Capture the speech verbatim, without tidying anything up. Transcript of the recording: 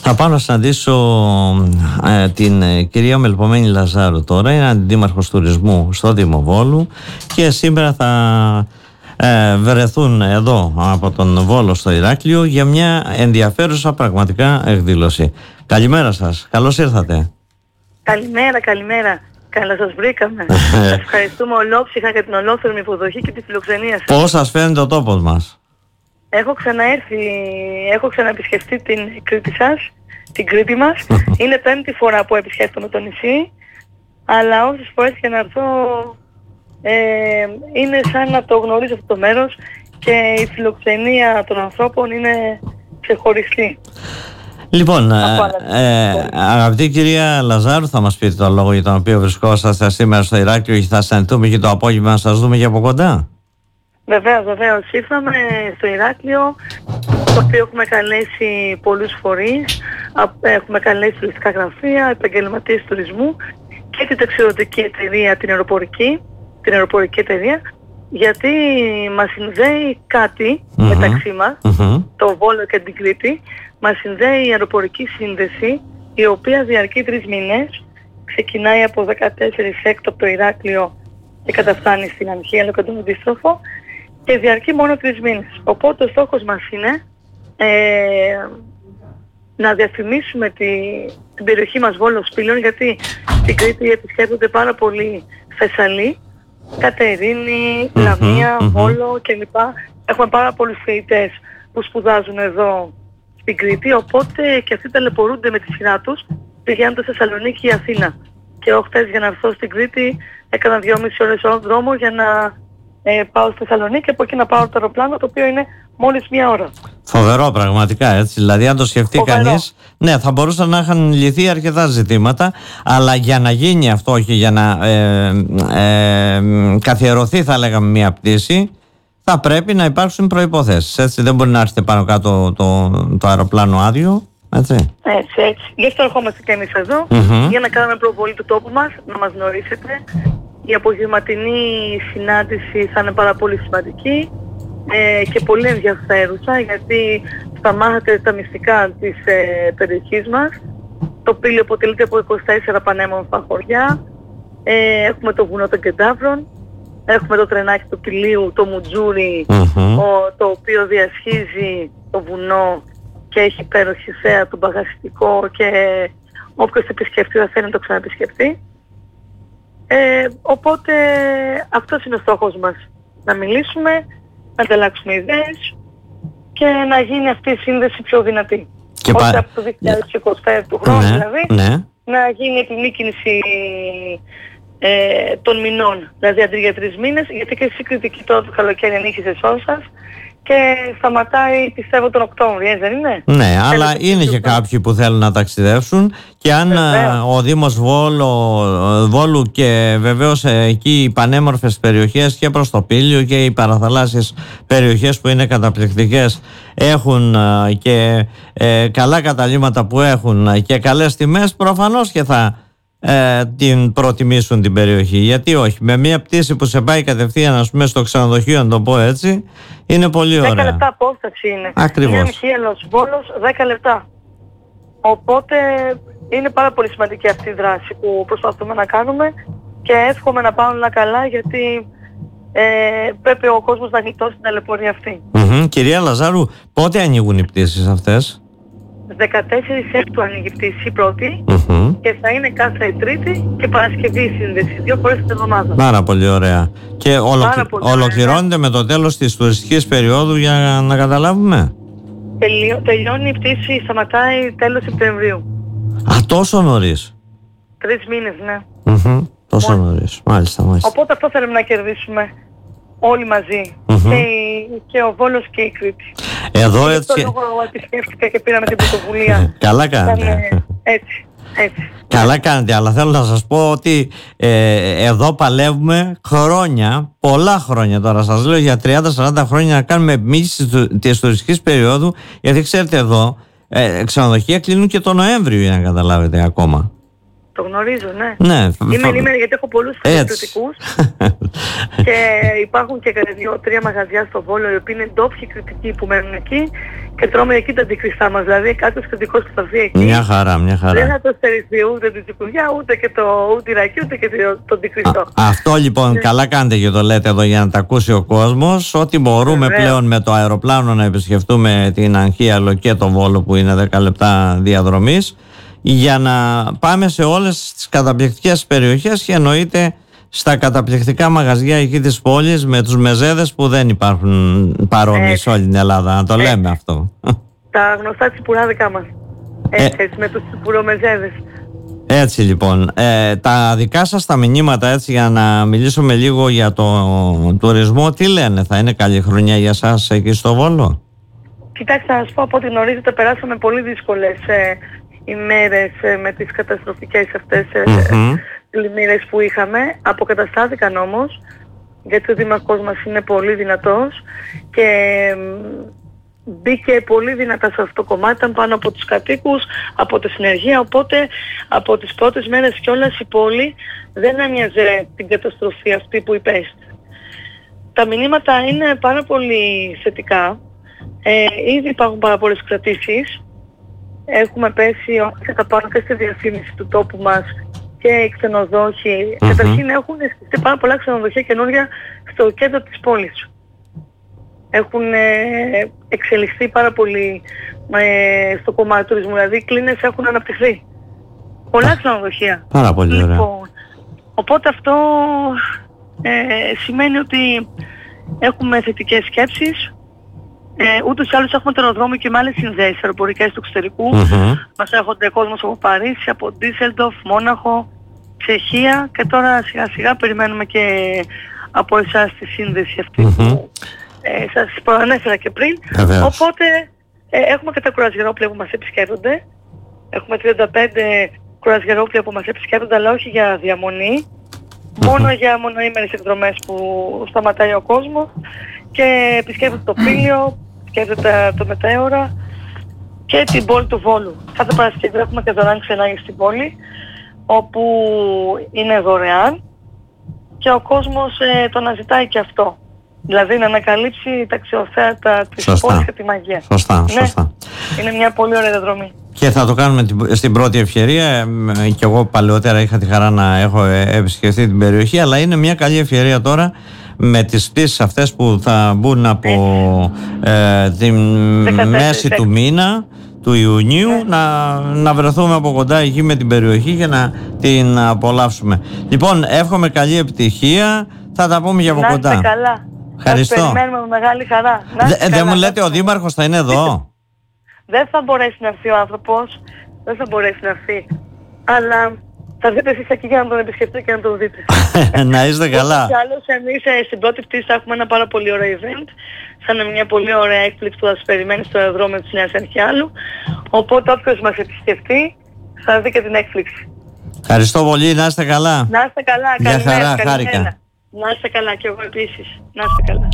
Θα πάω να συναντήσω ε, την ε, κυρία Μελπωμένη Λαζάρου τώρα, είναι αντιδήμαρχος τουρισμού στο Δήμο Βόλου και σήμερα θα ε, βρεθούν εδώ από τον Βόλο στο Ηράκλειο για μια ενδιαφέρουσα πραγματικά εκδήλωση. Καλημέρα σας, καλώς ήρθατε. Καλημέρα, καλημέρα. Καλά σας βρήκαμε. Σας ευχαριστούμε ολόψυχα για την ολόθερμη υποδοχή και τη φιλοξενία σας. Πώς σας φαίνεται ο τόπος μας? Έχω ξαναέρθει, έχω ξαναεπισκεφτεί την Κρήτη σας, την Κρήτη μας. Είναι πέμπτη φορά που επισκέφτομαι το νησί, αλλά όσες φορές και να έρθω ε, είναι σαν να το γνωρίζω αυτό το μέρος και η φιλοξενία των ανθρώπων είναι ξεχωριστή. Λοιπόν, ε, ε, αγαπητή κυρία Λαζάρου, θα μας πείτε το λόγο για τον οποίο βρισκόσαστε σήμερα στο Ηράκλειο και θα συναντηθούμε και το απόγευμα να σας δούμε και από κοντά. Βεβαίως, βεβαίως. Ήρθαμε στο Ηράκλειο, το οποίο έχουμε καλέσει πολλούς φορείς, έχουμε καλέσει τουριστικά γραφεία, επαγγελματίες τουρισμού και την ταξιδιωτική εταιρεία, την αεροπορική, την αεροπορική εταιρεία, γιατί μας συνδέει κάτι mm-hmm. μεταξύ μας, mm-hmm. το Βόλο και την Κρήτη, μας συνδέει η αεροπορική σύνδεση, η οποία διαρκεί τρεις μήνες, ξεκινάει από δεκατέσσερις έκτο από το Ηράκλειο και καταφτάνει στην Ανχία και τον αντίστροφο και διαρκεί μόνο τρεις μήνες. Οπότε ο στόχος μας είναι ε, να διαφημίσουμε τη, την περιοχή μας Βόλος Πύλων, γιατί στην Κρήτη επισκέπτονται πάρα πολλοί Θεσσαλοί, Κατερίνη, mm-hmm, Λαμία, mm-hmm. Βόλο κλπ. Έχουμε πάρα πολλούς φοιτητές που σπουδάζουν εδώ στην Κρήτη, οπότε και αυτοί ταλαιπωρούνται με τη σειρά τους πηγαίνοντας στη Θεσσαλονίκη ή Αθήνα. Και εγώ χτες για να έρθω στην Κρήτη έκανα δυόμιση ώρες όλο δρόμο για να ε, πάω στη Θεσσαλονίκη και από εκεί να πάω το αεροπλάνο, το οποίο είναι μόλις μία ώρα. Φοβερό πραγματικά, έτσι. Δηλαδή αν το σκεφτεί Φοβερό. κανείς, ναι, θα μπορούσαν να είχαν λυθεί αρκετά ζητήματα, αλλά για να γίνει αυτό και για να ε, ε, καθιερωθεί, θα λέγαμε, μία πτήση, θα πρέπει να υπάρξουν προϋποθέσεις, έτσι. Δεν μπορεί να έρθετε πάνω κάτω το, το, το αεροπλάνο άδειο, έτσι. Έτσι, έτσι. Γι' αυτό ερχόμαστε και εμείς εδώ, mm-hmm. για να κάνουμε προβολή του τόπου μας, να μας γνωρίσετε. Η απογευματινή συνάντηση θα είναι πάρα πολύ σημαντική ε, και πολύ ενδιαφέρουσα, γιατί θα μάθετε τα μυστικά της ε, περιοχής μας. Το Πύλιο αποτελείται από είκοσι τέσσερα πανέμορφα χωριά. Ε, έχουμε το βουνό των Κεντάβρων. Έχουμε το τρενάκι του Πηλίου, το Μουτζούρι, mm-hmm. ο, το οποίο διασχίζει το βουνό και έχει υπέροχη θέα, το μπαγασιτικό, και όποιος επισκεφτεί θα θέλει να το ξαναεπισκεφτεί. Ε, οπότε αυτός είναι ο στόχος μας. Να μιλήσουμε, να ανταλλάξουμε ιδέες και να γίνει αυτή η σύνδεση πιο δυνατή. Και ώστε πα... από το δύο χιλιάδες είκοσι πέντε του χρόνου, ναι, δηλαδή, ναι. να γίνει η επιμήκυνση ε, των μηνών. Δηλαδή αντί για τρεις μήνες, γιατί και η κριτική τώρα το καλοκαίρι ανήχησε σε όλους σας και σταματάει, πιστεύω, τον Οκτώβριο, δεν είναι? Ναι, αλλά είναι και κάποιοι που θέλουν να ταξιδεύσουν και αν βεβαίως. ο Δήμος Βόλο, Βόλου και βεβαίως εκεί οι πανέμορφες περιοχές και προς το Πύλιο και οι παραθαλάσσιες περιοχές που είναι καταπληκτικές έχουν και ε, καλά καταλύματα που έχουν και καλές τιμές, προφανώς και θα Ε, την προτιμήσουν την περιοχή. Γιατί όχι, με μια πτήση που σε πάει κατευθείαν, ας πούμε, στο ξενοδοχείο, να το πω έτσι, είναι πολύ ωραία. δέκα λεπτά απόσταση είναι. Ακριβώς. Είναι Μιχαήλος Βόλος, δέκα λεπτά. Οπότε είναι πάρα πολύ σημαντική αυτή η δράση που προσπαθούμε να κάνουμε και εύχομαι να πάνε όλα καλά, γιατί ε, πρέπει ο κόσμος να γλιτώσει την ταλαιπωρία αυτή. Mm-hmm. Κυρία Λαζάρου, πότε ανοίγουν οι πτήσεις αυτές? δεκατέσσερις έκτου ανοίγει η πτήση η πρώτη mm-hmm. και θα είναι κάθε Τρίτη και Παρασκευή η σύνδεση, δύο φορές την εβδομάδα. Πάρα πολύ ωραία. Και ολοκλη... πολύ ολοκληρώνεται ωραία. με το τέλος της τουριστικής περίοδου, για να καταλάβουμε? Τελειώ... Τελειώνει η πτήση, σταματάει τέλος Σεπτεμβρίου. Α, τόσο νωρίς? Τρεις μήνες, ναι. Mm-hmm. Τόσο Μόνο. νωρίς, μάλιστα, μάλιστα. Οπότε αυτό θέλουμε να κερδίσουμε όλοι μαζί. Mm-hmm. Και, και ο Βόλος και η Κρήτη. Εδώ και έτσι... λόγο επισκέφτηκα και πήραμε την πρωτοβουλία. Καλά κάνετε. Έτσι, έτσι. Καλά κάνετε, αλλά θέλω να σας πω ότι ε, εδώ παλεύουμε χρόνια, πολλά χρόνια τώρα, σας λέω για τριάντα σαράντα χρόνια, να κάνουμε επιμήκυνση της τουριστικής περίοδου, γιατί ξέρετε εδώ ε, ξενοδοχεία κλείνουν και το Νοέμβριο, για να καταλάβετε ακόμα. Το γνωρίζω, ναι. Ναι. Είμαι ενήμερη γιατί έχω πολλούς κριτικούς και υπάρχουν και δύο-τρία μαγαζιά στο Βόλο οι οποίοι είναι ντόπιοι κριτικοί που μένουν εκεί και τρώμε εκεί τα αντικριστά μας. Δηλαδή κάποιος κριτικός που θα βγει εκεί. Μια χαρά, μια χαρά. Δεν θα το στερηθεί ούτε την τσικουδιά, ούτε και το ούτε ρακί, ούτε και το, το αντικριστό. Αυτό λοιπόν, ναι. Καλά κάνετε και το λέτε εδώ για να τα ακούσει ο κόσμος. Ότι μπορούμε Βεβαίως. πλέον με το αεροπλάνο να επισκεφτούμε την Αγχίαλο και το Βόλο που είναι δέκα λεπτά διαδρομής, για να πάμε σε όλες τις καταπληκτικές περιοχές και εννοείται στα καταπληκτικά μαγαζιά εκεί της πόλης με τους μεζέδες που δεν υπάρχουν παρόμοιοι σε όλη την Ελλάδα, να το έτσι. λέμε αυτό. Τα γνωστά τσιπουράδικα μας, έτσι, ε, έτσι με τους τσιπουρομεζέδες. Έτσι λοιπόν, ε, τα δικά σας τα μηνύματα, έτσι, για να μιλήσουμε λίγο για το τουρισμό, τι λένε, θα είναι καλή χρονιά για σας εκεί στο Βόλο? Κοιτάξτε, να σας πω, από ό,τι γνωρίζετε περάσαμε πολύ δύσκολες ε, ημέρες ε, με τις καταστροφικές αυτές ε, mm-hmm. πλημμύρες που είχαμε. Αποκαταστάθηκαν όμως, γιατί ο δήμαρχός μας είναι πολύ δυνατός και ε, μπήκε πολύ δυνατά σε αυτό το κομμάτι, ήταν πάνω από τους κατοίκους, από τη συνεργεία, οπότε από τις πρώτες μέρες κιόλας η πόλη δεν έμοιαζε την καταστροφή αυτή που υπέστη. Τα μηνύματα είναι πάρα πολύ θετικά. Ε, ήδη υπάρχουν πάρα πολλές κρατήσεις. Έχουμε πέσει κατά πάνω και στη διαφήμιση του τόπου μας και οι ξενοδόχοι. Mm-hmm. Καταρχήν έχουν στηθεί πάρα πολλά ξενοδοχεία καινούργια στο κέντρο της πόλης. Έχουν ε, εξελιχθεί πάρα πολύ ε, στο κομμάτι του τουρισμού, δηλαδή οι κλίνες έχουν αναπτυχθεί. Πολλά ξενοδοχεία. Πάρα πολύ ωραία. Λοιπόν, οπότε αυτό ε, σημαίνει ότι έχουμε θετικές σκέψεις. Ε, ούτως ή άλλως έχουμε το αεροδρόμιο και με άλλες συνδέσεις αεροπορικές του εξωτερικού. Mm-hmm. Μας έρχονται κόσμος από Παρίσι, από Ντίσσελντορφ, Μόναχο, Τσεχία και τώρα σιγά σιγά περιμένουμε και από εσάς τη σύνδεση αυτή mm-hmm. που ε, σας προανέφερα και πριν. Βεβαίως. Οπότε ε, έχουμε και τα κουρασγερόπλια που μας επισκέπτονται. Έχουμε τριάντα πέντε κουρασγερόπλια που μας επισκέπτονται, αλλά όχι για διαμονή. Mm-hmm. Μόνο για μονοήμερες εκδρομές που σταματάει ο κόσμος και επισκέπτεται το Πήλιο, επισκέπτεται το Μετέωρα και την πόλη του Βόλου. Κάθε Παρασκευή έχουμε και δωρεάν ξενάγια στην πόλη, όπου είναι δωρεάν και ο κόσμος ε, το αναζητάει και αυτό. Δηλαδή να ανακαλύψει τα αξιοθέατα της σωστά. πόλης και τη μαγεία. Σωστά, ναι, σωστά. Είναι μια πολύ ωραία διαδρομή. Και θα το κάνουμε στην πρώτη ευκαιρία. Και εγώ παλαιότερα είχα τη χαρά να έχω επισκεφθεί την περιοχή, αλλά είναι μια καλή ευκαιρία τώρα με τις πτήσεις αυτές που θα μπουν από ε, τη μέση του μήνα του Ιουνίου, ναι. να, να βρεθούμε από κοντά εκεί με την περιοχή και να την απολαύσουμε. Λοιπόν, εύχομαι καλή επιτυχία, θα τα πούμε για από κοντά. Να είστε καλά. Ευχαριστώ. Σας περιμένουμε με μεγάλη χαρά. Δεν δε μου λέτε ο Δήμαρχος θα είναι εδώ? Δεν θα μπορέσει να έρθει ο άνθρωπος, δεν θα μπορέσει να έρθει, αλλά θα δείτε εσείς εκεί για να τον επισκεφτείτε και να τον δείτε. Να είστε καλά. Και άλλως εμείς ε, στην πρώτη πτήση θα έχουμε ένα πάρα πολύ ωραίο event. Θα είναι μια πολύ ωραία έκπληξη που θα σας περιμένει στο αεροδρόμιο της Νέας Αγχιάλου. Οπότε όποιος μας επισκεφτεί θα δει και την έκπληξη. Ευχαριστώ πολύ, να είστε καλά. Να είστε καλά, για καλημέρα, χαρά, καλημέρα. χάρηκα. Να είστε καλά και εγώ επίσης. Να είστε καλά.